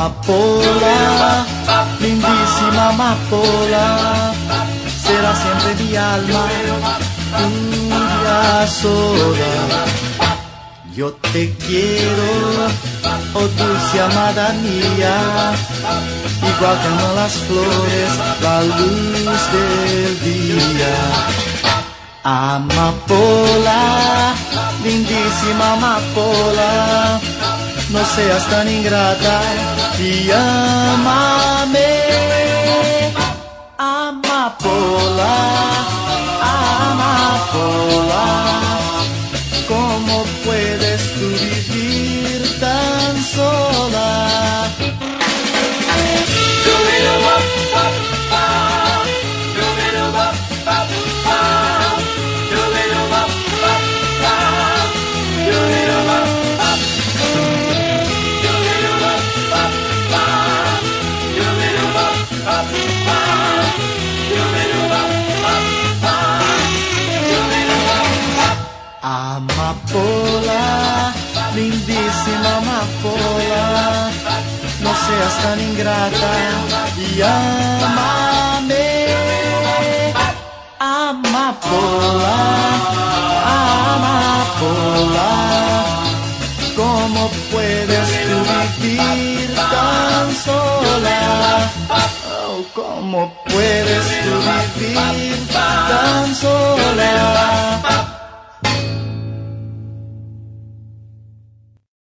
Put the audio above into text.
Amapola, lindísima amapola, será siempre mi alma, tuya sola. Yo te quiero, oh dulce amada mía, igual que aman las flores, la luz del día. Amapola, lindísima amapola, no seas tan ingrata y ámame. Amapola, amapola, ¿cómo puedes tú vivir tan sola? Amapola, lindísima amapola, no seas tan ingrata y ámame. Amapola, amapola, ¿cómo puedes tú vivir tan sola? Oh, ¿cómo puedes tú vivir tan sola?